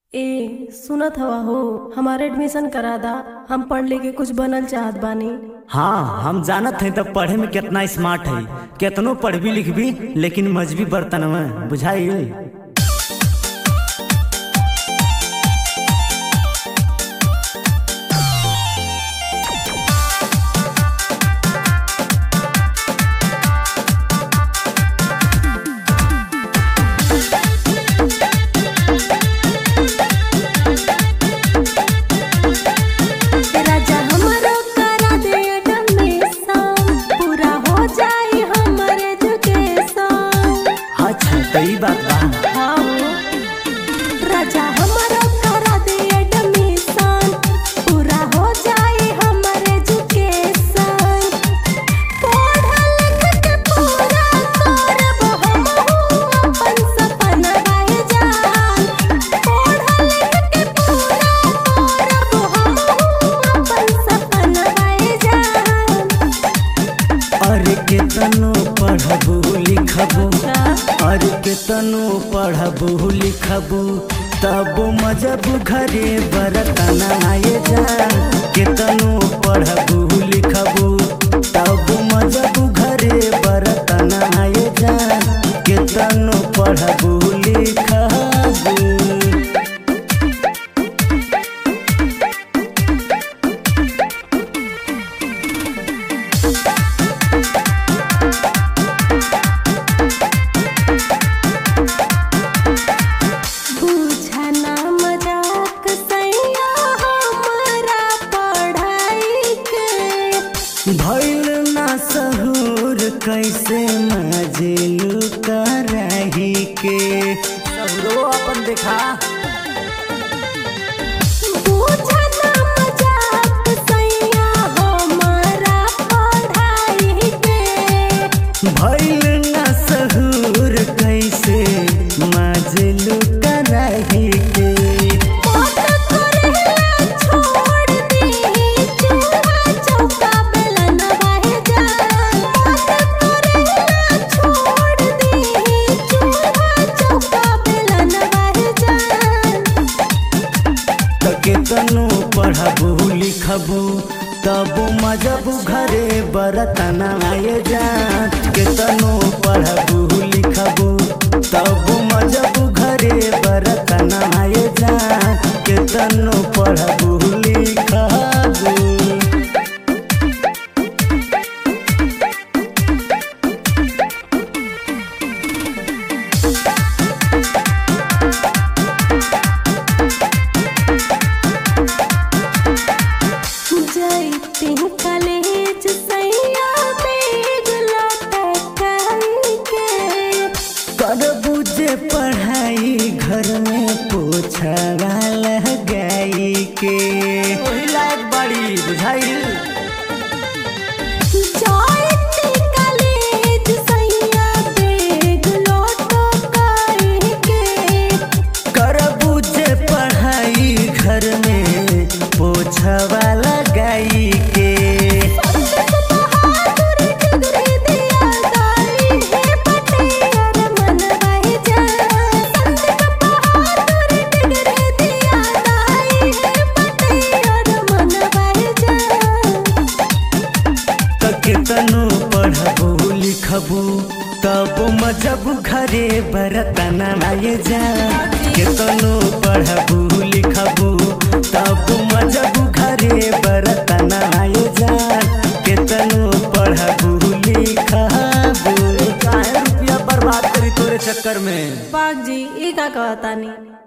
सुनत हवा हो, हमारे एडमिशन करा दा। हम पढ़ लिख के कुछ बनल चाहत बानी। हाँ, हम जानत हैं तब पढ़े में कितना स्मार्ट है। कितनो पढ़बी लिखबी लेकिन मजबी बर्तन में बुझाई। सही बात बा। हाँ राजा हमारा करा दे एडमिशन, पूरा हो जाए हमारे एजुकेशन। पढ़ लिख के पूरा करब हमहू अपन सपना जान। पढ़ लिख के पूरा करब हमहू अपन सपना जान। अरे केतनो पढ़बू लिखबू, अरे केतनो पढ़बू लिखबू तब मजबू घरे बरतना आए जा। केतनो पढ़बू लिखबू तब मजबू घरे बरतना आए जा। केतनो पढ़बू लिखबू। भइल ना सहूर कैसे मजेलू करही के। सहूरो अपन देखा। भइल ना सहूर कैसे मजेलू करही के। केतनो पढ़बू लिखबू तब मजबू घरे बरतना आए जा। केतनो पढ़बू लिखबू तब मजबू घरे बरतना आए जा। केतनो पढ़बू लिखबू। करबू जे पढ़ाई घर में पोछा लगाई के। वही लायक बड़ी बुझाई। करबू जे पढ़ाई घर में पोछा लगाई के। केतनो पढ़बू लिखबू तब मजबू घरे बरतना आए जा। केतनो पढ़बू लिखबू तब मजबू घरे बरतना आए जा। केतनो पढ़बू लिखबू। काहे रुपया बर्बाद करी तोरे चक्कर में। पाक जी ई का कहतानी।